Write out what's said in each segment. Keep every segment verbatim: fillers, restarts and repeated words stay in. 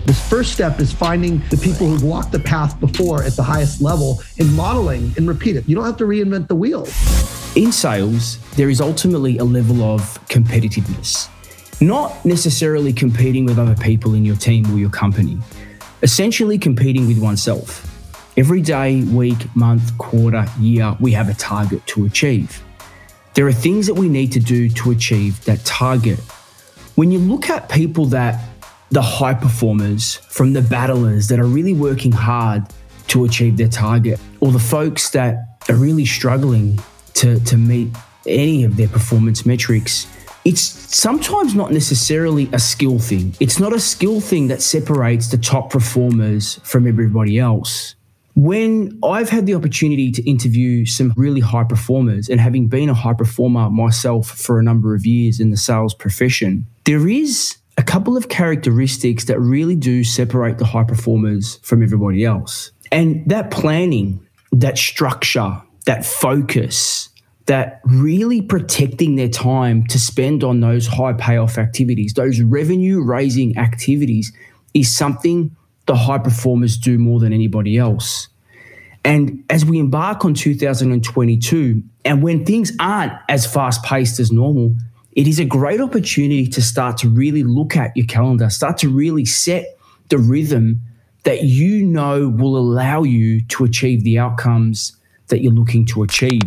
This first step is finding the people who've walked the path before at the highest level and modeling and repeat it. You don't have to reinvent the wheel. In sales, there is ultimately a level of competitiveness. Not necessarily competing with other people in your team or your company. Essentially competing with oneself. Every day, week, month, quarter, year, we have a target to achieve. There are things that we need to do to achieve that target. When you look at people that, the high performers, from the battlers that are really working hard to achieve their target, or the folks that are really struggling to, to meet any of their performance metrics, it's sometimes not necessarily a skill thing. It's not a skill thing that separates the top performers from everybody else. When I've had the opportunity to interview some really high performers, and having been a high performer myself for a number of years in the sales profession, there is a couple of characteristics that really do separate the high performers from everybody else. And that planning, that structure, that focus, that really protecting their time to spend on those high payoff activities, those revenue raising activities, is something the high performers do more than anybody else. And as we embark on two thousand twenty-two, and when things aren't as fast paced as normal, it is a great opportunity to start to really look at your calendar, start to really set the rhythm that you know will allow you to achieve the outcomes that you're looking to achieve.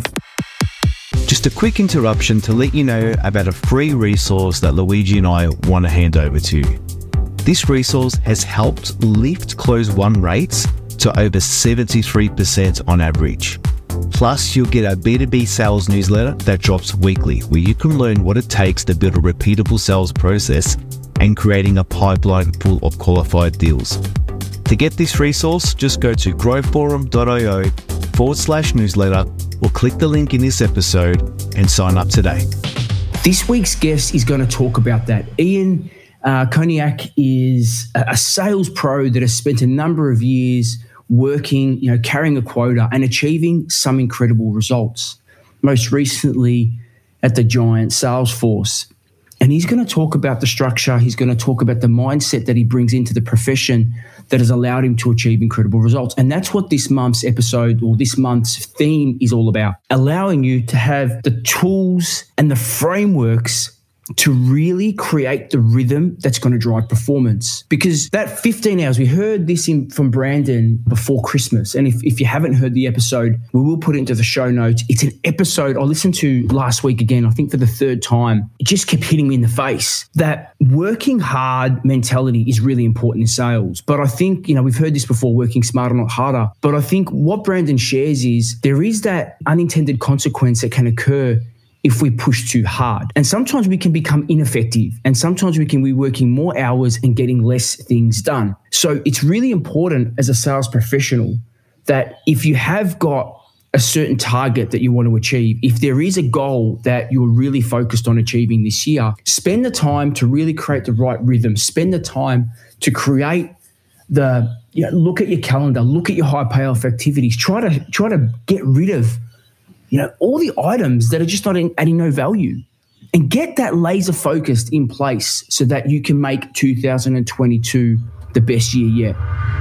Just a quick interruption to let you know about a free resource that Luigi and I want to hand over to you. This resource has helped lift close one rates to over seventy-three percent on average. Plus, you'll get a B two B sales newsletter that drops weekly, where you can learn what it takes to build a repeatable sales process and creating a pipeline full of qualified deals. To get this resource, just go to growforum.io forward slash newsletter or click the link in this episode and sign up today. This week's guest is going to talk about that. Ian uh, Koniak is a sales pro that has spent a number of years working, you know, carrying a quota and achieving some incredible results. Most recently at the giant Salesforce. And he's going to talk about the structure. He's going to talk about the mindset that he brings into the profession that has allowed him to achieve incredible results. And that's what this month's episode, or this month's theme, is all about. Allowing you to have the tools and the frameworks to really create the rhythm that's going to drive performance. Because that fifteen hours, we heard this in, from Brandon before Christmas. And if, if you haven't heard the episode, we will put it into the show notes. It's an episode I listened to last week again, I think for the third time. It just kept hitting me in the face that working hard mentality is really important in sales. But I think, you know, we've heard this before, working smarter, not harder. But I think what Brandon shares is there is that unintended consequence that can occur if we push too hard. And sometimes we can become ineffective, and sometimes we can be working more hours and getting less things done. So it's really important as a sales professional that if you have got a certain target that you want to achieve, if there is a goal that you're really focused on achieving this year, spend the time to really create the right rhythm. Spend the time to create the, you know, look at your calendar, look at your high payoff activities, try to try to get rid of You know, all the items that are just not adding no value, and get that laser focused in place so that you can make two thousand twenty-two the best year yet.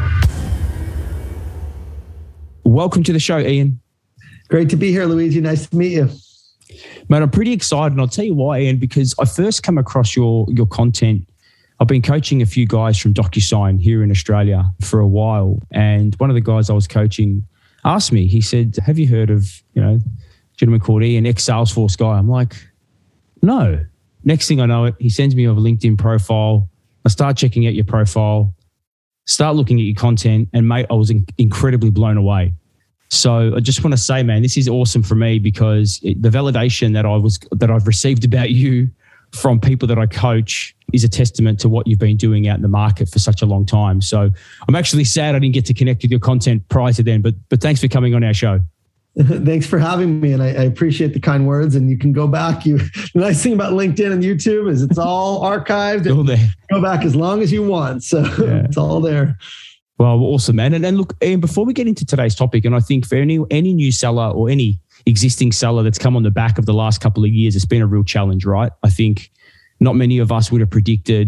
Welcome to the show, Ian. Great to be here, Luigi. Nice to meet you. Man, I'm pretty excited. And I'll tell you why, Ian, because I first come across your, your content. I've been coaching a few guys from DocuSign here in Australia for a while. And one of the guys I was coaching asked me, he said, have you heard of, you know, a gentleman called Ian, ex-Salesforce guy? I'm like, no. Next thing I know it, he sends me over a LinkedIn profile. I start checking out your profile, start looking at your content, and mate, I was in- incredibly blown away. So I just want to say, man, this is awesome for me, because it, the validation that I was, that I've received about you from people that I coach is a testament to what you've been doing out in the market for such a long time. So I'm actually sad I didn't get to connect with your content prior to then, but but thanks for coming on our show. Thanks for having me, and I, I appreciate the kind words. And you can go back. You the nice thing about LinkedIn and YouTube is it's all archived. All there. Go back as long as you want, so yeah. It's all there. Well, awesome, man. And, and look, Ian, before we get into today's topic, and I think for any any new seller or any existing seller that's come on the back of the last couple of years, it's been a real challenge, right? I think not many of us would have predicted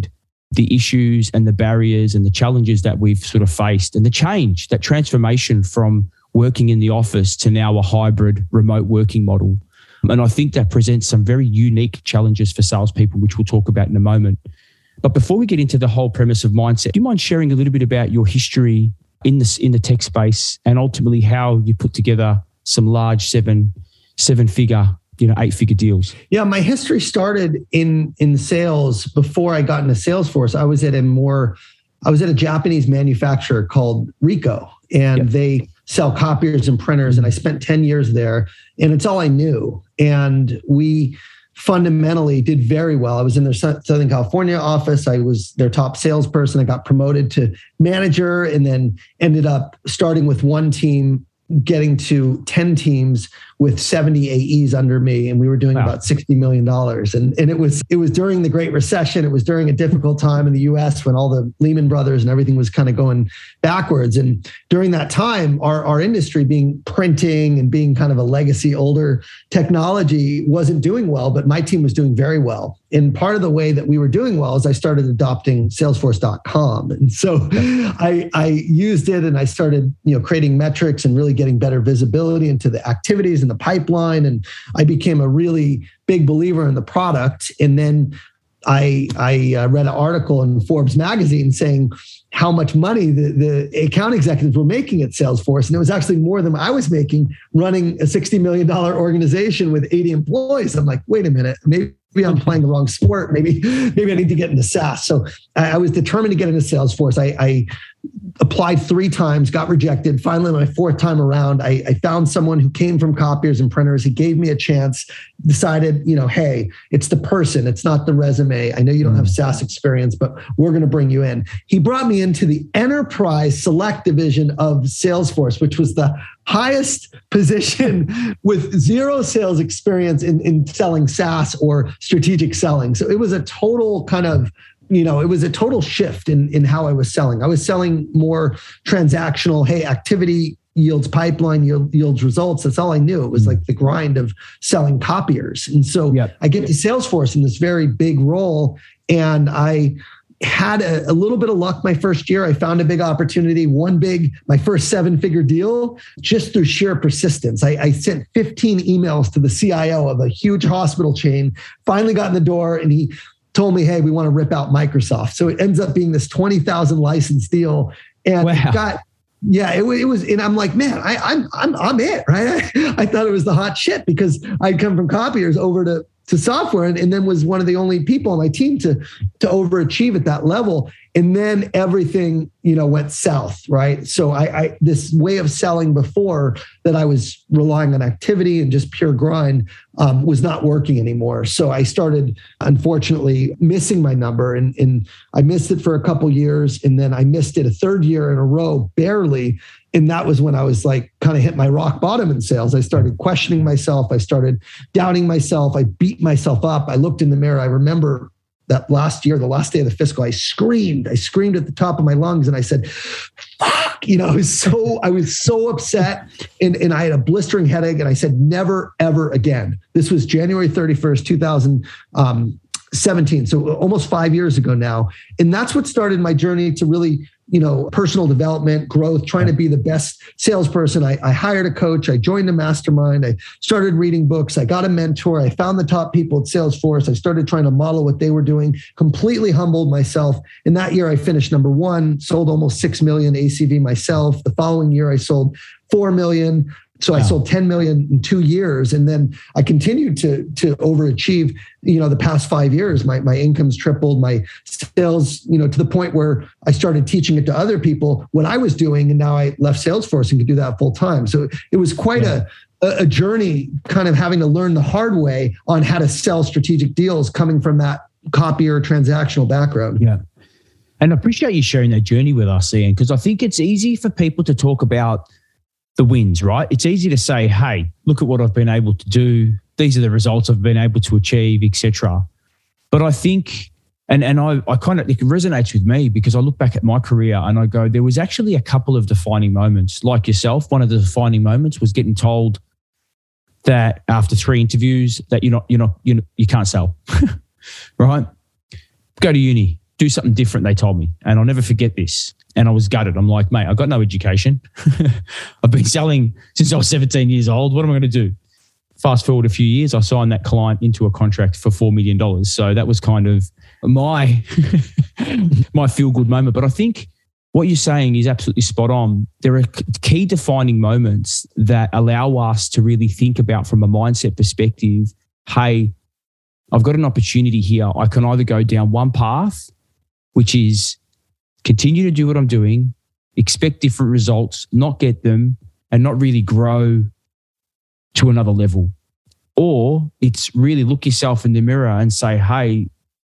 the issues and the barriers and the challenges that we've sort of faced and the change, that transformation from working in the office to now a hybrid remote working model. And I think that presents some very unique challenges for salespeople, which we'll talk about in a moment. But before we get into the whole premise of mindset, do you mind sharing a little bit about your history in this in the tech space and ultimately how you put together some large seven seven figure, you know, eight figure deals? Yeah, my history started in in sales before I got into Salesforce. I was at a more I was at a Japanese manufacturer called Ricoh, and yep. they sell copiers and printers, and I spent ten years there, and it's all I knew. And we fundamentally did very well. I was in their Southern California office. I was their top salesperson. I got promoted to manager and then ended up starting with one team, getting to ten teams with seventy A Es under me. And we were doing wow. about sixty million dollars. And, and it was it was during the Great Recession. It was during a difficult time in the U S when all the Lehman Brothers and everything was kind of going backwards. And during that time, our, our industry being printing and being kind of a legacy older technology wasn't doing well, but my team was doing very well. And part of the way that we were doing well is I started adopting Salesforce dot com. And so I, I used it and I started, you know, creating metrics and really getting better visibility into the activities and the pipeline. And I became a really big believer in the product. And then I, I uh, read an article in Forbes magazine saying how much money the, the account executives were making at Salesforce. And it was actually more than I was making running a sixty million dollars organization with eighty employees. I'm like, wait a minute, maybe Maybe I'm playing the wrong sport. Maybe, maybe I need to get into SaaS. So I, I was determined to get into Salesforce. I, I applied three times, got rejected. Finally, my fourth time around, I, I found someone who came from copiers and printers. He gave me a chance, decided, you know, hey, it's the person, it's not the resume. I know you don't have SaaS experience, but we're going to bring you in. He brought me into the enterprise select division of Salesforce, which was the highest position with zero sales experience in, in selling SaaS or strategic selling. So it was a total kind of, you know, it was a total shift in, in how I was selling. I was selling more transactional, hey, activity yields pipeline, yield, yields results. That's all I knew. It was like the grind of selling copiers. And so yep. I get to Salesforce in this very big role, and I had a, a little bit of luck my first year. I found a big opportunity, one big, my first seven figure deal, just through sheer persistence. I, I sent fifteen emails to the C I O of a huge hospital chain, finally got in the door, and he told me, hey, we want to rip out Microsoft. So it ends up being this twenty thousand license deal. And wow. it got, yeah, it, it was, and I'm like, man, I, I'm, I'm, I'm it, right? I, I thought it was the hot shit because I'd come from copiers over to to software, and, and then was one of the only people on my team to, to overachieve at that level. And then everything, you know, went south, right? So I, I this way of selling before that I was relying on activity and just pure grind um, was not working anymore. So I started, unfortunately, missing my number, and, and I missed it for a couple years, and then I missed it a third year in a row, barely. And that was when I was like, kind of hit my rock bottom in sales. I started questioning myself. I started doubting myself. I beat myself up. I looked in the mirror. I remember that last year, the last day of the fiscal, I screamed. I screamed at the top of my lungs, and I said, fuck, you know, I was so, I was so upset, and, and I had a blistering headache, and I said, never, ever again. This was January thirty-first, two thousand seventeen. So almost five years ago now. And that's what started my journey to really, you know, personal development, growth, trying to be the best salesperson. I, I hired a coach. I joined a mastermind. I started reading books. I got a mentor. I found the top people at Salesforce. I started trying to model what they were doing, completely humbled myself. In that year, I finished number one, sold almost six million A C V myself. The following year, I sold four million. So wow. I sold ten million in two years. And then I continued to, to overachieve, you know, the past five years. My, my income's tripled, my sales, you know, to the point where I started teaching it to other people what I was doing. And now I left Salesforce and could do that full time. So it was quite yeah. a, a journey, kind of having to learn the hard way on how to sell strategic deals coming from that copier transactional background. Yeah. And I appreciate you sharing that journey with us, Ian, because I think it's easy for people to talk about the wins, right? It's easy to say, hey, look at what I've been able to do. These are the results I've been able to achieve, et cetera. But I think, and, and I, I kind of, it resonates with me because I look back at my career and I go, there was actually a couple of defining moments. Like yourself, one of the defining moments was getting told that after three interviews that you're not, you're not, you you can't sell, right? Go to uni, do something different, they told me. And I'll never forget this. And I was gutted. I'm like, mate, I've got no education. I've been selling since I was seventeen years old. What am I going to do? Fast forward a few years, I signed that client into a contract for four million dollars. So that was kind of my, my feel-good moment. But I think what you're saying is absolutely spot on. There are key defining moments that allow us to really think about from a mindset perspective, hey, I've got an opportunity here. I can either go down one path, which is continue to do what I'm doing, expect different results, not get them, and not really grow to another level. Or it's really look yourself in the mirror and say, hey,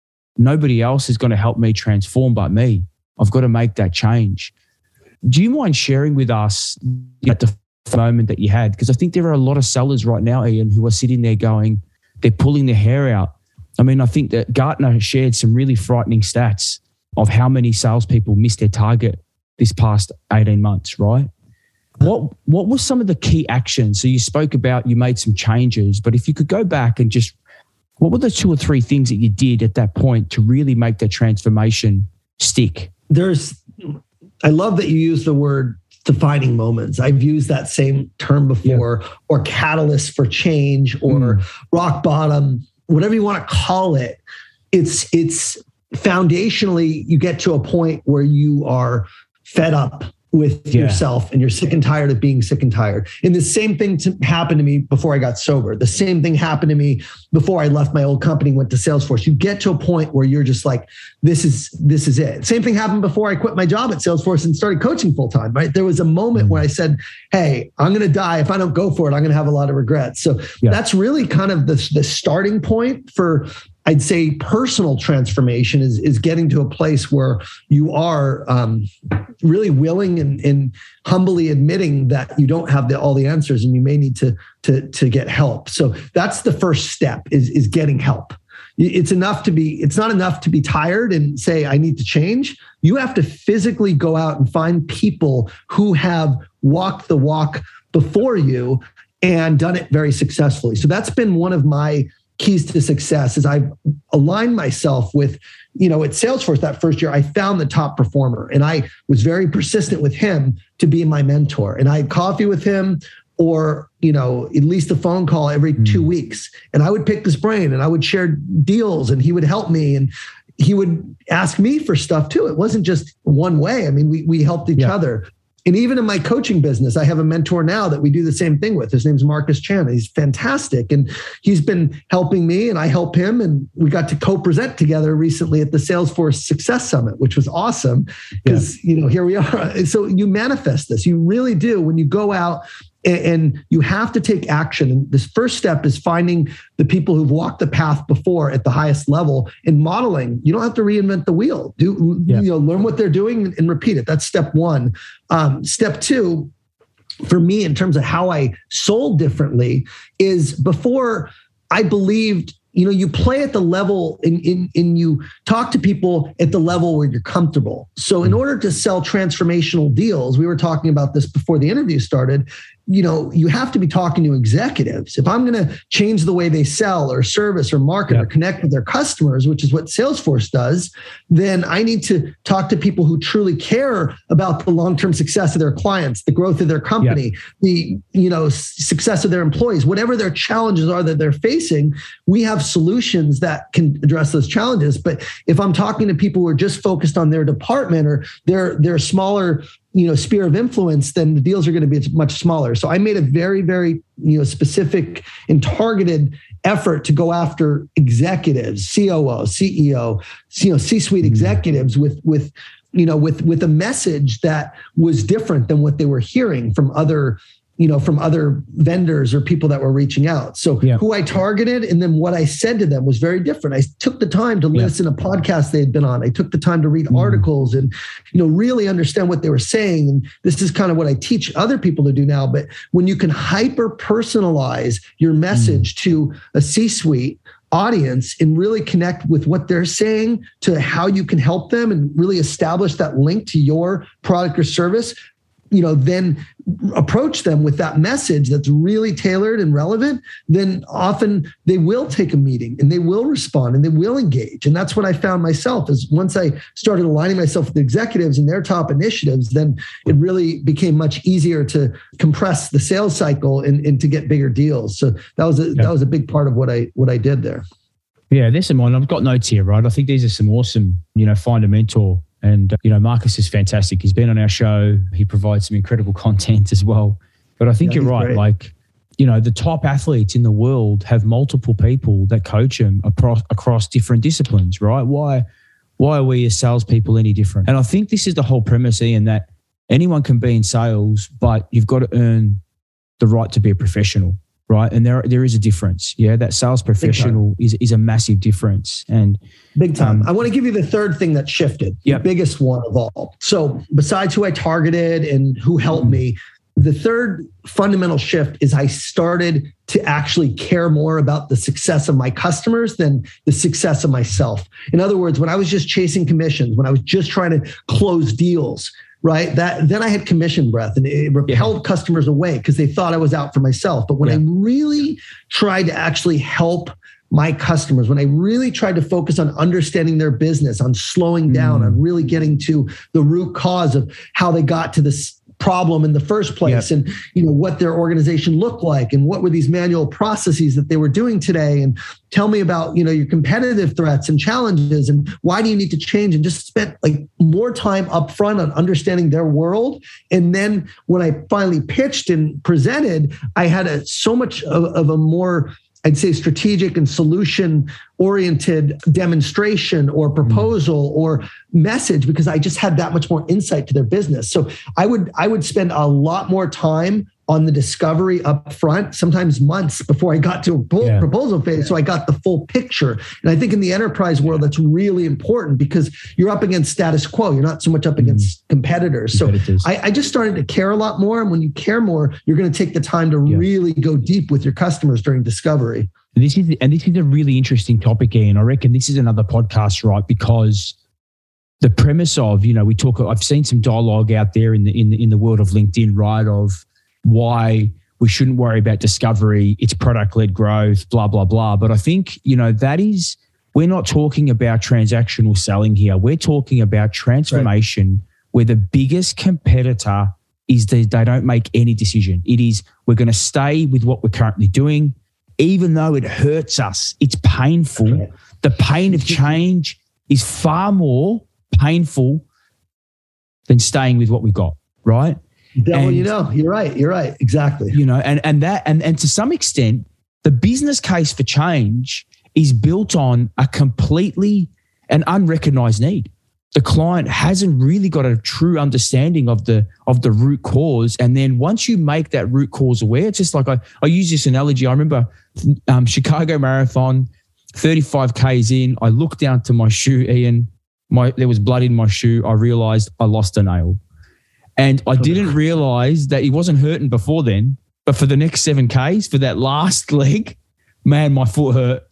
nobody else is going to help me transform but me. I've got to make that change. Do you mind sharing with us at the moment that you had? Because I think there are a lot of sellers right now, Ian, who are sitting there going, they're pulling their hair out. I mean, I think that Gartner shared some really frightening stats of how many salespeople missed their target this past eighteen months, right? What what were some of the key actions? So you spoke about you made some changes, but if you could go back and just, what were the two or three things that you did at that point to really make that transformation stick? There's, I love that you use the word defining moments. I've used that same term before, yeah. or catalyst for change, or mm. rock bottom, whatever you want to call it. It's, it's foundationally, you get to a point where you are fed up with yeah. yourself and you're sick and tired of being sick and tired. And the same thing to, happened to me before I got sober. The same thing happened to me before I left my old company, went to Salesforce. You get to a point where you're just like, this is, this is it. Same thing happened before I quit my job at Salesforce and started coaching full time, right? There was a moment where I said, hey, I'm going to die. If I don't go for it, I'm going to have a lot of regrets. So yeah. that's really kind of the, the starting point for, I'd say, personal transformation is, is getting to a place where you are um, really willing and, and humbly admitting that you don't have the, all the answers and you may need to, to, to get help. So that's the first step is, is getting help. It's enough to be, it's not enough to be tired and say, I need to change. You have to physically go out and find people who have walked the walk before you and done it very successfully. So that's been one of my keys to success is I've aligned myself with, you know, at Salesforce that first year, I found the top performer and I was very persistent with him to be my mentor. And I had coffee with him or, you know, at least a phone call every mm. two weeks. And I would pick his brain and I would share deals and he would help me and he would ask me for stuff too. It wasn't just one way. I mean, we, we helped each yeah. other. And even in my coaching business, I have a mentor now that we do the same thing with. His name's Marcus Chan. He's fantastic. And he's been helping me and I help him. And we got to co-present together recently at the Salesforce Success Summit, which was awesome because, yeah. you know, here we are. So you manifest this. You really do when you go out and you have to take action. And this first step is finding the people who've walked the path before at the highest level and modeling. You don't have to reinvent the wheel. Do yeah. you know, learn what they're doing and repeat it. That's step one. Um, step two, for me, in terms of how I sold differently, is before I believed, you know, you play at the level and in, in, in you talk to people at the level where you're comfortable. So in order to sell transformational deals, we were talking about this before the interview started, you know, you have to be talking to executives. If I'm going to change the way they sell or service or market yep. or connect with their customers, which is what Salesforce does, then I need to talk to people who truly care about the long-term success of their clients, the growth of their company, yep. the, you know, success of their employees, whatever their challenges are that they're facing. We have solutions that can address those challenges. But if I'm talking to people who are just focused on their department or their, their smaller, you know, sphere of influence, then the deals are going to be much smaller. So I made a very, very, you know, specific and targeted effort to go after executives, C O O, C E O, you know, C-suite executives with, with, you know, with, with a message that was different than what they were hearing from other, you know, from other vendors or people that were reaching out. So yeah. who I targeted and then what I said to them was very different. I took the time to yeah. listen to podcasts they had been on. I took the time to read mm. articles and, you know, really understand what they were saying. And this is kind of what I teach other people to do now. But when you can hyper personalize your message mm. to a C-suite audience and really connect with what they're saying to how you can help them and really establish that link to your product or service, you know, then approach them with that message that's really tailored and relevant, then often they will take a meeting and they will respond and they will engage. And that's what I found myself is once I started aligning myself with the executives and their top initiatives, then it really became much easier to compress the sales cycle and, and to get bigger deals. So that was a, yeah. that was a big part of what I what I did there. Yeah, there's some on. I've got notes here, right? I think these are some awesome, you know, find a mentor. And, you know, Marcus is fantastic. He's been on our show. He provides some incredible content as well. But I think yeah, you're right. Great. Like, you know, the top athletes in the world have multiple people that coach them across, across different disciplines, right? Why, why are we as salespeople any different? And I think this is the whole premise, Ian, that anyone can be in sales, but you've got to earn the right to be a professional. Right. And there there is a difference. Yeah. That sales professional is, is a massive difference. And big time. Um, I want to give you the third thing that shifted, yep. the biggest one of all. So besides who I targeted and who helped mm. me, the third fundamental shift is I started to actually care more about the success of my customers than the success of myself. In other words, when I was just chasing commissions, when I was just trying to close deals, right? That then I had commission breath and it repelled yeah. customers away because they thought I was out for myself. But when yeah. I really tried to actually help my customers, when I really tried to focus on understanding their business, on slowing down, mm. on really getting to the root cause of how they got to this problem in the first place yep. and you know what their organization looked like and what were these manual processes that they were doing today, and tell me about you know your competitive threats and challenges and why do you need to change, and just spent like more time up front on understanding their world. And then when I finally pitched and presented, I had a, so much of, of a more I'd say strategic and solution-oriented demonstration or proposal mm. or message because I just had that much more insight to their business. So I would I would spend a lot more time on the discovery up front, sometimes months before I got to a yeah. proposal phase. So I got the full picture. And I think in the enterprise world, that's really important because you're up against status quo. You're not so much up against mm. competitors. So I, I just started to care a lot more. And when you care more, you're going to take the time to yeah. really go deep with your customers during discovery. This is and this is a really interesting topic, Ian. I reckon this is another podcast, right? Because the premise of, you know, we talk, I've seen some dialogue out there in the in the in the world of LinkedIn, right? Of why we shouldn't worry about discovery, it's product-led growth, blah, blah, blah. But I think, you know, that is, we're not talking about transactional selling here. We're talking about transformation right. where the biggest competitor is that they don't make any decision. It is, we're going to stay with what we're currently doing, even though it hurts us. It's painful. Okay. The pain of change is far more painful than staying with what we've got, right? Well, and, you know, you're right. You're right. Exactly. You know, and and that and and to some extent, the business case for change is built on a completely an unrecognized need. The client hasn't really got a true understanding of the of the root cause. And then once you make that root cause aware, it's just like I, I use this analogy. I remember um, Chicago Marathon, thirty-five kays in. I looked down to my shoe, Ian. My there was blood in my shoe. I realized I lost a nail. And I didn't realize that he wasn't hurting before then, but for the next seven kays, for that last leg, man, my foot hurt.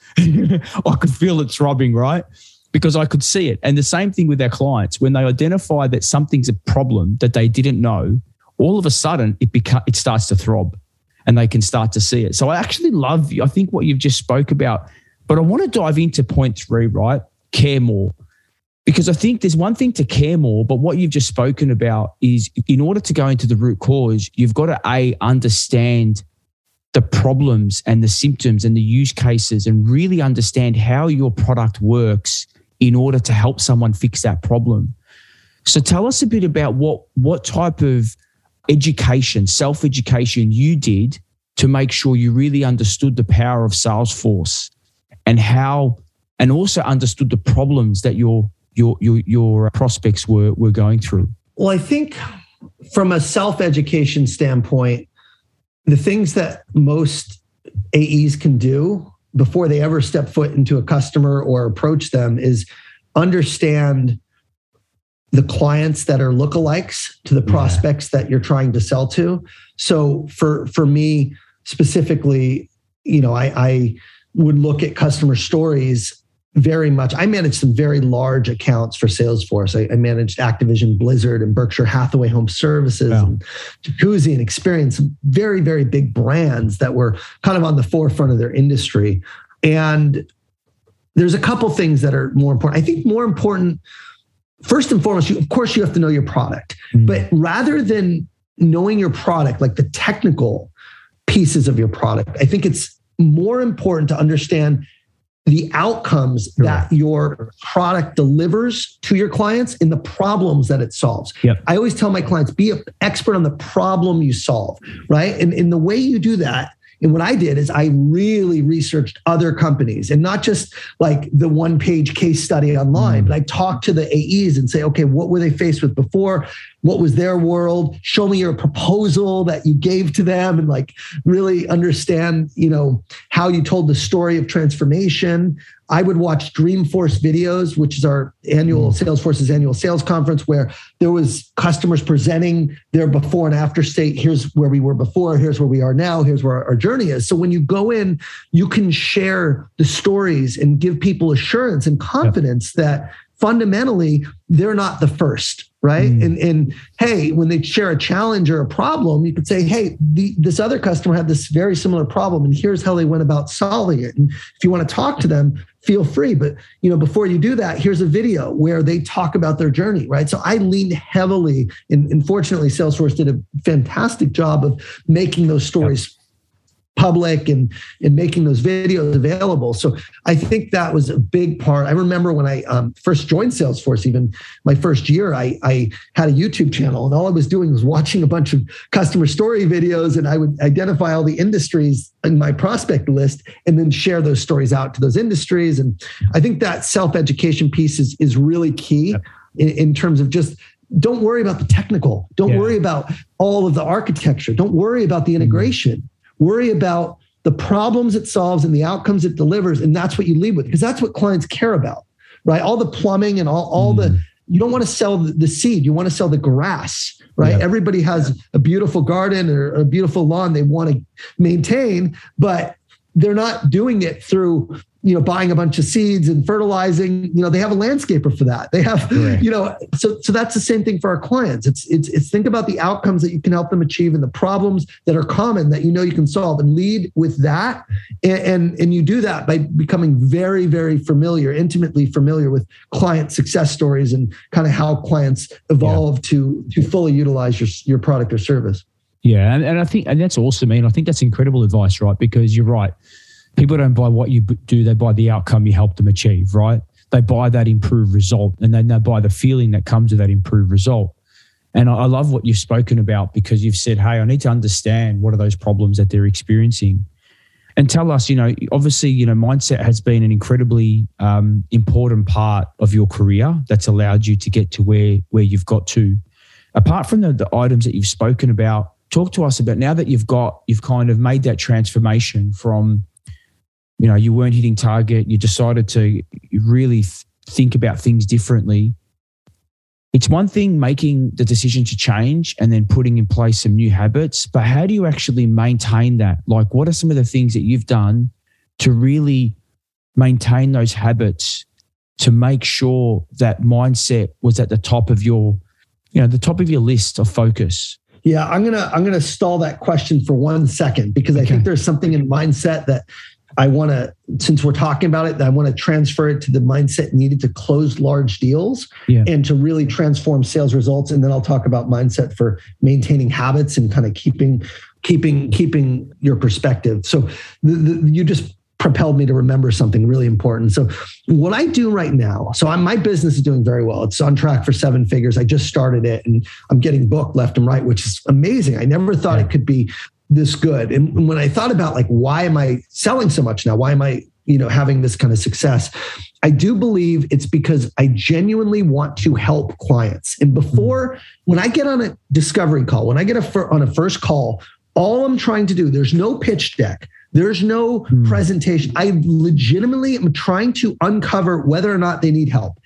I could feel it throbbing, right? Because I could see it. And the same thing with our clients. When they identify that something's a problem that they didn't know, all of a sudden it beca- it starts to throb and they can start to see it. So I actually love, I think what you've just spoke about, but I want to dive into point three, right? Care more. Because I think there's one thing to care more, but what you've just spoken about is in order to go into the root cause, you've got to A, understand the problems and the symptoms and the use cases and really understand how your product works in order to help someone fix that problem. So tell us a bit about what, what type of education, self-education you did to make sure you really understood the power of Salesforce and how, and also understood the problems that your your your your prospects were were going through. Well, I think from a self-education standpoint, the things that most A Es can do before they ever step foot into a customer or approach them is understand the clients that are lookalikes to the prospects yeah. that you're trying to sell to. So for for me specifically, you know, I, I would look at customer stories very much. I managed some very large accounts for Salesforce. I, I managed Activision Blizzard and Berkshire Hathaway Home Services wow. and Jacuzzi and Experience, very, very big brands that were kind of on the forefront of their industry. And there's a couple things that are more important. I think more important, first and foremost, you, of course, you have to know your product. Mm. But rather than knowing your product, like the technical pieces of your product, I think it's more important to understand the outcomes sure. that your product delivers to your clients and the problems that it solves. Yep. I always tell my clients, be an expert on the problem you solve, right? And, and the way you do that, and what I did is I really researched other companies and not just like the one page case study online, mm. but I talked to the A Es and say, okay, what were they faced with before? What was their world? Show me your proposal that you gave to them and like really understand, you know, how you told the story of transformation. I would watch Dreamforce videos, which is our annual Salesforce's annual sales conference, where there was customers presenting their before and after state. Here's where we were before. Here's where we are now. Here's where our journey is. So when you go in, you can share the stories and give people assurance and confidence yep. that fundamentally they're not the first. Right. Mm. And, and hey, when they share a challenge or a problem, you could say, hey, the, this other customer had this very similar problem and here's how they went about solving it. And if you want to talk to them, feel free. But, you know, before you do that, here's a video where they talk about their journey. Right. So I leaned heavily, and, and fortunately, Salesforce did a fantastic job of making those stories yep. public and, and making those videos available. So I think that was a big part. I remember when I um, first joined Salesforce, even my first year, I, I had a YouTube channel and all I was doing was watching a bunch of customer story videos, and I would identify all the industries in my prospect list and then share those stories out to those industries. And I think that self-education piece is, is really key yep. in, in terms of just don't worry about the technical. Don't yeah. worry about all of the architecture. Don't worry about the integration. Mm-hmm. Worry about the problems it solves and the outcomes it delivers. And that's what you lead with, because that's what clients care about, right? All the plumbing and all, all mm. the, you don't want to sell the seed. You want to sell the grass, right? Yep. Everybody has a beautiful garden or a beautiful lawn they want to maintain, but they're not doing it through, you know, buying a bunch of seeds and fertilizing. You know, they have a landscaper for that. They have, right. you know, so so that's the same thing for our clients. It's it's it's think about the outcomes that you can help them achieve and the problems that are common that you know you can solve, and lead with that. And and, and you do that by becoming very, very familiar, intimately familiar with client success stories and kind of how clients evolve yeah. to to fully utilize your your product or service. Yeah, and, and I think and that's awesome, man. I think that's incredible advice, right? Because you're right. People don't buy what you do, they buy the outcome you help them achieve, right? They buy that improved result, and then they buy the feeling that comes with that improved result. And I, I love what you've spoken about, because you've said, hey, I need to understand what are those problems that they're experiencing. And tell us, you know, obviously, you know, mindset has been an incredibly um, important part of your career that's allowed you to get to where, where you've got to. Apart from the, the items that you've spoken about, talk to us about now that you've got, you've kind of made that transformation from, you know, you weren't hitting target, you decided to really th- think about things differently. It's one thing making the decision to change and then putting in place some new habits, but how do you actually maintain that? Like, what are some of the things that you've done to really maintain those habits, to make sure that mindset was at the top of your, you know, the top of your list of focus? Yeah, I'm gonna I'm gonna stall that question for one second, because I okay. think there's something in mindset that I want to, since we're talking about it, I want to transfer it to the mindset needed to close large deals yeah. and to really transform sales results. And then I'll talk about mindset for maintaining habits and kind of keeping keeping keeping your perspective. So the, the, you just propelled me to remember something really important. So what I do right now, so I'm, my business is doing very well. It's on track for seven figures. I just started it and I'm getting booked left and right, which is amazing. I never thought yeah. it could be this good. And when I thought about like, why am I selling so much now? Why am I, you know, having this kind of success? I do believe it's because I genuinely want to help clients. And before, when I get on a discovery call, when I get a fir- on a first call, all I'm trying to do, there's no pitch deck. There's no hmm. presentation. I legitimately am trying to uncover whether or not they need help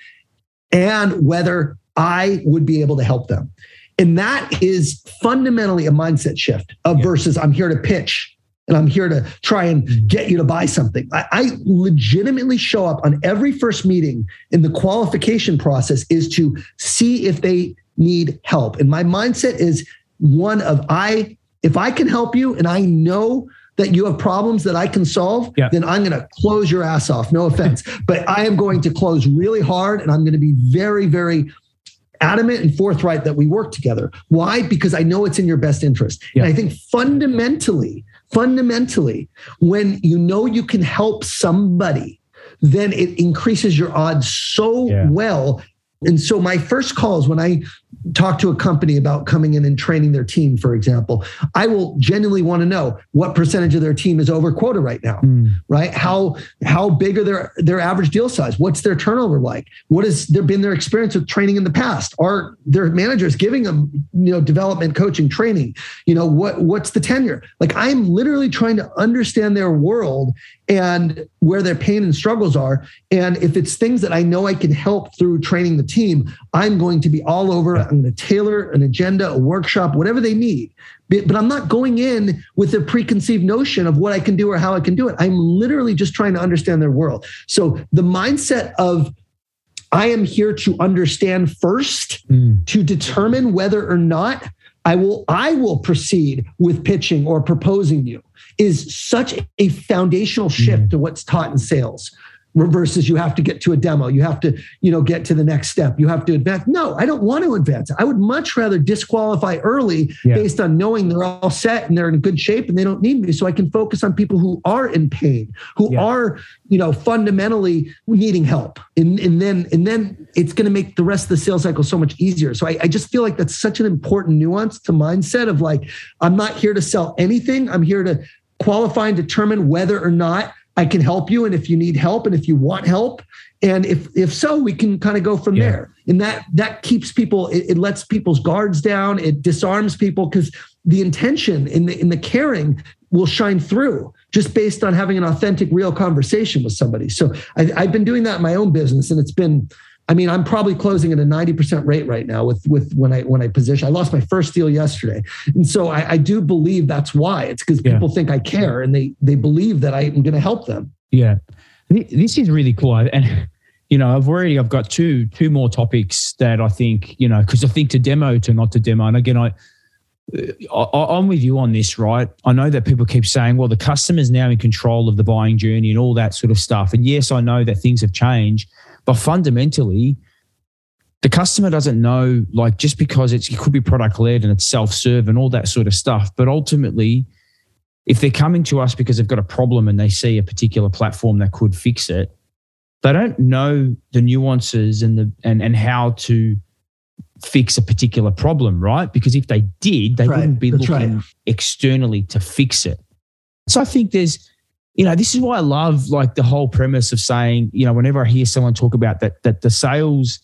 and whether I would be able to help them. And that is fundamentally a mindset shift of yeah. versus I'm here to pitch and I'm here to try and get you to buy something. I, I legitimately show up on every first meeting, and the qualification process is to see if they need help. And my mindset is one of I, if I can help you and I know that you have problems that I can solve, yeah. then I'm going to close your ass off. No offense, but I am going to close really hard, and I'm going to be very, very adamant and forthright that we work together. Why? Because I know it's in your best interest. Yeah. And I think fundamentally, fundamentally, when you know you can help somebody, then it increases your odds so yeah. well. And so my first calls when I talk to a company about coming in and training their team, for example, I will genuinely want to know what percentage of their team is over quota right now, mm. right? How how big are their, their average deal size? What's their turnover like? What has there been their experience with training in the past? Are their managers giving them, you know, development, coaching, training? You know, what what's the tenure? Like, I'm literally trying to understand their world and where their pain and struggles are. And if it's things that I know I can help through training the team, I'm going to be all over. I'm going to tailor an agenda, a workshop, whatever they need. But I'm not going in with a preconceived notion of what I can do or how I can do it. I'm literally just trying to understand their world. So the mindset of I am here to understand first, mm. to determine whether or not I will I will proceed with pitching or proposing you is such a foundational shift mm. to what's taught in sales. Versus you have to get to a demo, you have to, you know, get to the next step, you have to advance. No, I don't want to advance. I would much rather disqualify early yeah. based on knowing they're all set and they're in good shape and they don't need me, so I can focus on people who are in pain, who yeah. are, you know, fundamentally needing help. And, and then and then it's going to make the rest of the sales cycle so much easier. So I, I just feel like that's such an important nuance to mindset of like, I'm not here to sell anything. I'm here to qualify and determine whether or not I can help you, and if you need help, and if you want help, and if if so, we can kind of go from yeah. there. And that that keeps people, it, it lets people's guards down, it disarms people, because the intention in the in the caring will shine through just based on having an authentic, real conversation with somebody. So I, I've been doing that in my own business, and it's been, I mean, I'm probably closing at a ninety percent rate right now with, with when I when I position. I lost my first deal yesterday. And so I, I do believe that's why. It's because yeah. people think I care and they they believe that I'm going to help them. Yeah. This is really cool. And, you know, I've already, I've got two two more topics that I think, you know, because I think to demo to not to demo. And again, I, I, I'm with you on this, right? I know that people keep saying, well, the customer's now in control of the buying journey and all that sort of stuff. And yes, I know that things have changed. But fundamentally, the customer doesn't know, like, just because it's, it could be product-led and it's self-serve and all that sort of stuff. But ultimately, if they're coming to us because they've got a problem and they see a particular platform that could fix it, they don't know the nuances and the and, and how to fix a particular problem, right? Because if they did, they right. wouldn't be That's looking right. externally to fix it. So I think there's, you know, this is why I love like the whole premise of saying, you know, whenever I hear someone talk about that, that the sales,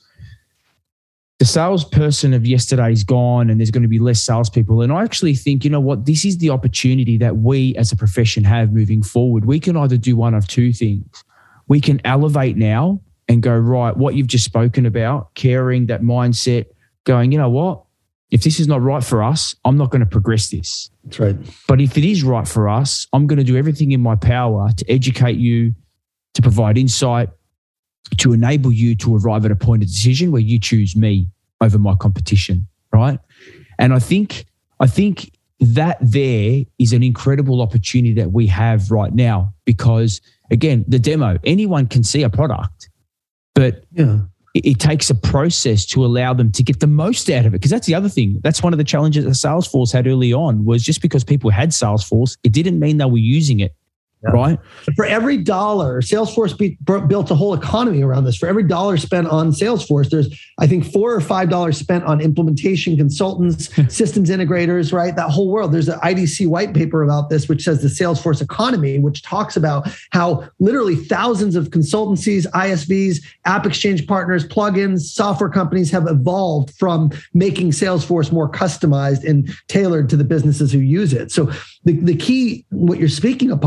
the salesperson of yesterday is gone and there's going to be less salespeople. And I actually think, you know what, this is the opportunity that we as a profession have moving forward. We can either do one of two things. We can elevate now and go, right, what you've just spoken about, caring, that mindset, going, you know what, if this is not right for us, I'm not going to progress this. That's right. But if it is right for us, I'm going to do everything in my power to educate you, to provide insight, to enable you to arrive at a point of decision where you choose me over my competition, right? And I think, I think that there is an incredible opportunity that we have right now because, again, the demo, anyone can see a product, but yeah. it, it takes a process to allow them to get the most out of it. Because that's the other thing. That's one of the challenges that Salesforce had early on was just because people had Salesforce, it didn't mean they were using it. Yeah. Right. For every dollar, Salesforce be, built a whole economy around this. For every dollar spent on Salesforce, there's, I think, four or five dollars spent on implementation consultants, systems integrators, right? That whole world. There's an I D C white paper about this, which says the Salesforce economy, which talks about how literally thousands of consultancies, I S Vs, app exchange partners, plugins, software companies have evolved from making Salesforce more customized and tailored to the businesses who use it. So the, the key, what you're speaking upon is the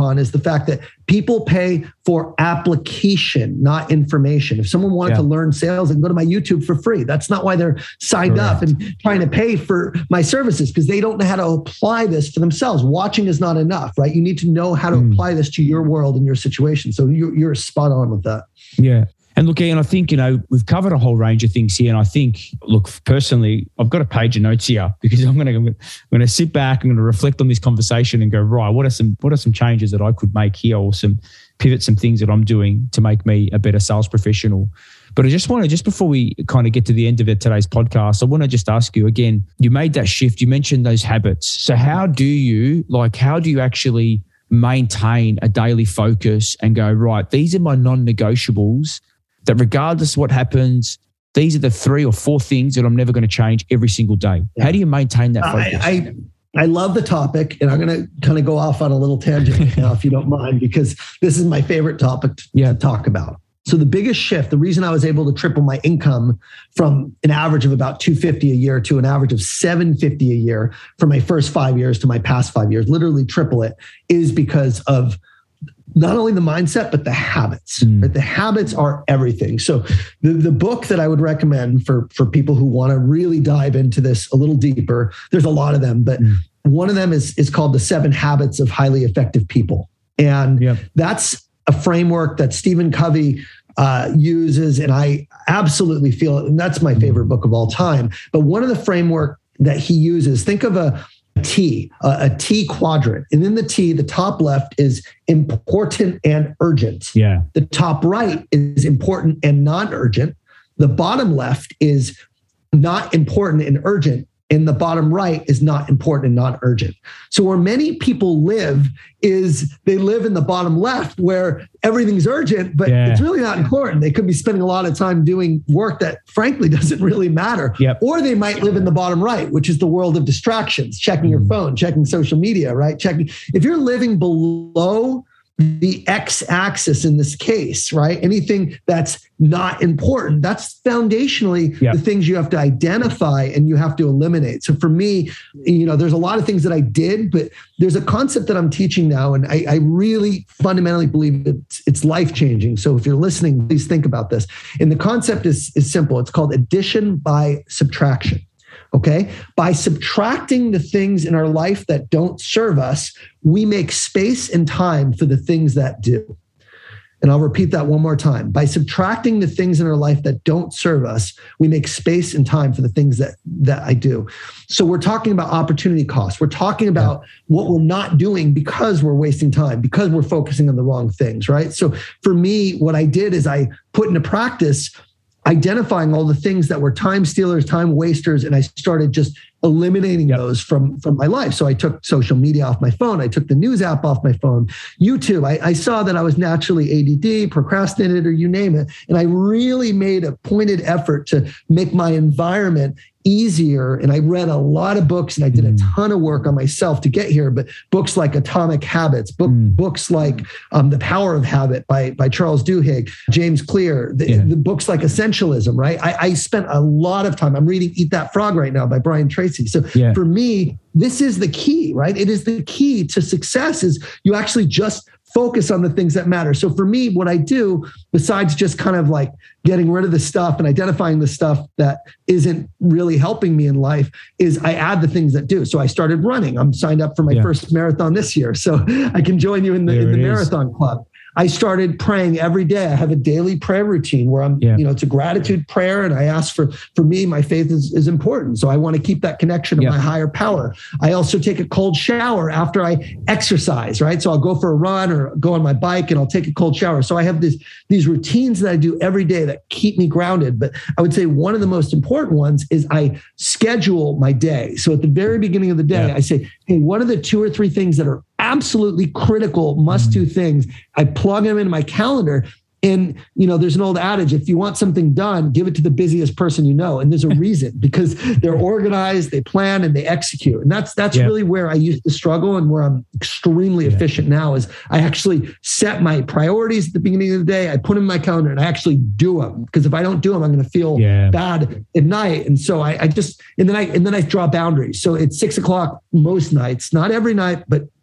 fact that people pay for application, not information. If someone wanted Yeah. to learn sales, they can go to my YouTube for free. That's not why they're signed Correct. up and trying to pay for my services, because they don't know how to apply this for themselves. Watching is not enough, right? You need to know how to Mm. apply this to your world and your situation. So you're, you're spot on with that. Yeah. And look, Ian, I think, you know, we've covered a whole range of things here. And I think, look, personally, I've got a page of notes here because I'm going to, I'm going to sit back, I'm going to reflect on this conversation and go, right, what are some, what are some changes that I could make here, or some pivot, some things that I'm doing to make me a better sales professional. But I just want to, just before we kind of get to the end of it, today's podcast, I want to just ask you again, you made that shift, you mentioned those habits. So how do you, like, how do you actually maintain a daily focus and go, right, these are my non-negotiables, that regardless of what happens, these are the three or four things that I'm never going to change every single day. Yeah. How do you maintain that focus? I, I, I love the topic, and I'm going to kind of go off on a little tangent now, if you don't mind, because this is my favorite topic to, Yeah. to talk about. So the biggest shift, the reason I was able to triple my income from an average of about two hundred fifty dollars a year to an average of seven hundred fifty dollars a year for my first five years to my past five years, literally triple it, is because of not only the mindset, but the habits. Mm. Right? The habits are everything. So the, the book that I would recommend for, for people who want to really dive into this a little deeper, there's a lot of them, but mm. one of them is, is called The Seven Habits of Highly Effective People. And yep. that's a framework that Stephen Covey uh, uses. And I absolutely feel it. And that's my favorite book of all time. But one of the framework that he uses, think of a T, a, a T quadrant. And in the T, the top left is important and urgent. Yeah. The top right is important and non-urgent. The bottom left is not important and urgent. And the bottom right is not important and not urgent. So where many people live is they live in the bottom left where everything's urgent, but yeah. it's really not important. They could be spending a lot of time doing work that frankly doesn't really matter. Yep. Or they might live in the bottom right, which is the world of distractions, checking your phone, checking social media, right? Checking. If you're living below the x-axis in this case, right? Anything that's not important, that's foundationally yep. the things you have to identify and you have to eliminate. So for me, you know, there's a lot of things that I did, but there's a concept that I'm teaching now, and I, I really fundamentally believe it's, it's life-changing. So if you're listening, please think about this. And the concept is, is simple. It's called addition by subtraction. Okay. By subtracting the things in our life that don't serve us, we make space and time for the things that do. And I'll repeat that one more time. By subtracting the things in our life that don't serve us, we make space and time for the things that, that I do. So we're talking about opportunity costs. We're talking about yeah. what we're not doing because we're wasting time, because we're focusing on the wrong things, right? So for me, what I did is I put into practice identifying all the things that were time stealers, time wasters, and I started just eliminating yep. those from, from my life. So I took social media off my phone. I took the news app off my phone. YouTube, I, I saw that I was naturally A D D, procrastinated, or you name it. And I really made a pointed effort to make my environment easier. And I read a lot of books and I did a ton of work on myself to get here, but books like Atomic Habits, book, mm. books like um, The Power of Habit by, by Charles Duhigg, James Clear, the, yeah. the books like Essentialism, right? I, I spent a lot of time. I'm reading Eat That Frog right now by Brian Tracy. So yeah. for me, this is the key, right? It is the key to success is you actually just focus on the things that matter. So for me, what I do, besides just kind of like getting rid of the stuff and identifying the stuff that isn't really helping me in life, is I add the things that do. So I started running. I'm signed up for my yeah. first marathon this year. So I can join you in the, in the marathon club. I started praying every day. I have a daily prayer routine where I'm, yeah. you know, it's a gratitude prayer. And I ask for, for me, my faith is, is important. So I want to keep that connection to yeah. my higher power. I also take a cold shower after I exercise, right? So I'll go for a run or go on my bike and I'll take a cold shower. So I have this, these routines that I do every day that keep me grounded. But I would say one of the most important ones is I schedule my day. So at the very beginning of the day, yeah. I say, hey, what are the two or three things that are absolutely critical must-do things? I plug them in my calendar. And, you know, there's an old adage, if you want something done, give it to the busiest person you know. And there's a reason, because they're organized, they plan, and they execute. And that's that's yeah. really where I used to struggle and where I'm extremely yeah. efficient now is I actually set my priorities at the beginning of the day. I put them in my calendar and I actually do them. Because if I don't do them, I'm going to feel yeah. bad at night. And so I, I just, and then I, and then I draw boundaries. So it's six o'clock most nights, not every night, but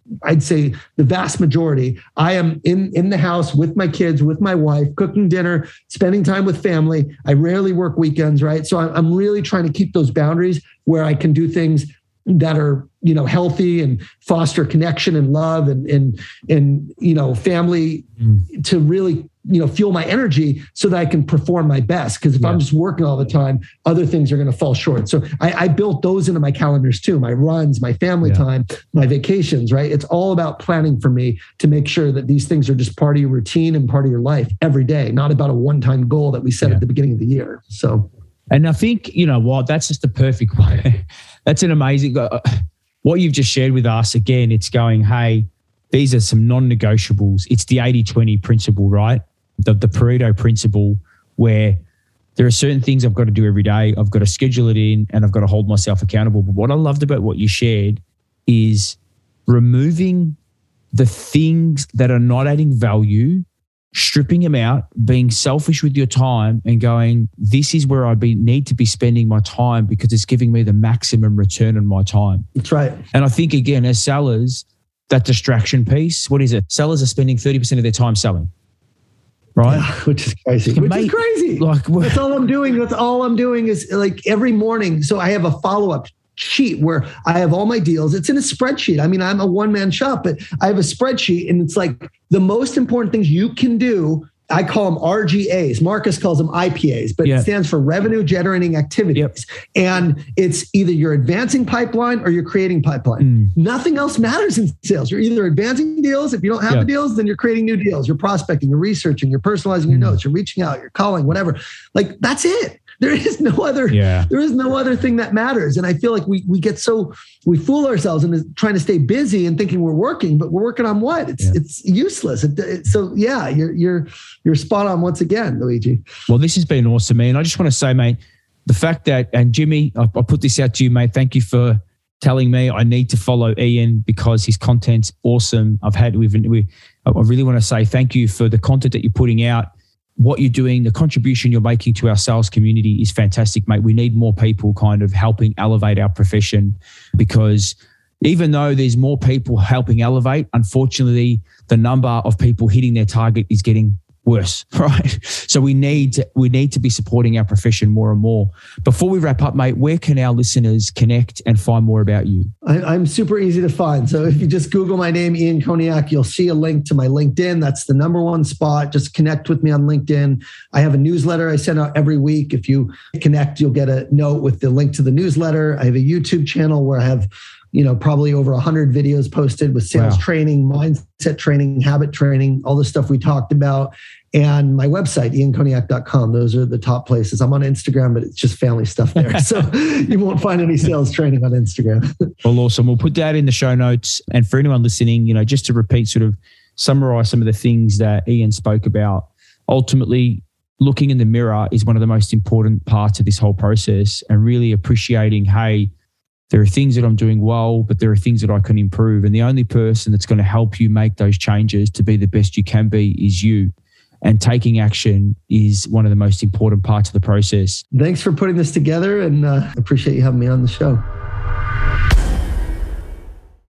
I'd say the vast majority, I am in, in the house with my kids, with my wife, cooking dinner, spending time with family. I rarely work weekends, right? So I'm really trying to keep those boundaries where I can do things that are, you know, healthy and foster connection and love and, and, and, you know, family mm. to really, you know, fuel my energy so that I can perform my best. Because if yeah. I'm just working all the time, other things are going to fall short. So I, I built those into my calendars too, my runs, my family yeah. time, my vacations, right? It's all about planning for me to make sure that these things are just part of your routine and part of your life every day, not about a one-time goal that we set yeah. at the beginning of the year. So, and I think, you know what, that's just the perfect way. That's an amazing, uh, what you've just shared with us. Again, it's going, hey, these are some non-negotiables. It's the eighty twenty principle, right? The, the Pareto principle, where there are certain things I've got to do every day. I've got to schedule it in and I've got to hold myself accountable. But what I loved about what you shared is removing the things that are not adding value, stripping them out, being selfish with your time and going, this is where I be, need to be spending my time because it's giving me the maximum return on my time. That's right. And I think, again, as sellers, that distraction piece, what is it? Sellers are spending thirty percent of their time selling. Right. Yeah, which is crazy. Which Mate, is crazy. Like, that's all I'm doing. That's all I'm doing is like every morning. So I have a follow-up sheet where I have all my deals. It's in a spreadsheet. I mean, I'm a one-man shop, but I have a spreadsheet and it's like the most important things you can do. I call them R G As. Marcus calls them I P As, but yeah. it stands for revenue generating activities. Yep. And it's either you're advancing pipeline or you're creating pipeline. Mm. Nothing else matters in sales. You're either advancing deals. If you don't have yep. the deals, then you're creating new deals. You're prospecting, you're researching, you're personalizing mm. your notes, you're reaching out, you're calling, whatever. Like that's it. There is no other, yeah. there is no other thing that matters. And I feel like we we get so, we fool ourselves into trying to stay busy and thinking we're working, but we're working on what? It's yeah. it's useless. It, it, so yeah, you're you're you're spot on once again, Luigi. Well, this has been awesome, man. I just want to say, mate, the fact that, and Jimmy, I, I put this out to you, mate. Thank you for telling me I need to follow Ian because his content's awesome. I've had, we've, we, I really want to say thank you for the content that you're putting out. What you're doing, the contribution you're making to our sales community is fantastic, mate. We need more people kind of helping elevate our profession because even though there's more people helping elevate, unfortunately, the number of people hitting their target is getting worse, right? So we need to, we need to be supporting our profession more and more. Before we wrap up, mate, where can our listeners connect and find more about you? I, I'm super easy to find. So if you just Google my name, Ian Koniak, you'll see a link to my LinkedIn. That's the number one spot. Just connect with me on LinkedIn. I have a newsletter I send out every week. If you connect, you'll get a note with the link to the newsletter. I have a YouTube channel where I have you know, probably over a hundred videos posted with sales wow. training, mindset training, habit training, all the stuff we talked about. And my website, ian koniak dot com. Those are the top places. I'm on Instagram, but it's just family stuff there. So you won't find any sales training on Instagram. Well, awesome. We'll put that in the show notes. And for anyone listening, you know, just to repeat, sort of summarize some of the things that Ian spoke about, ultimately, looking in the mirror is one of the most important parts of this whole process and really appreciating, hey, there are things that I'm doing well, but there are things that I can improve. And the only person that's going to help you make those changes to be the best you can be is you. And taking action is one of the most important parts of the process. Thanks for putting this together and uh, appreciate you having me on the show.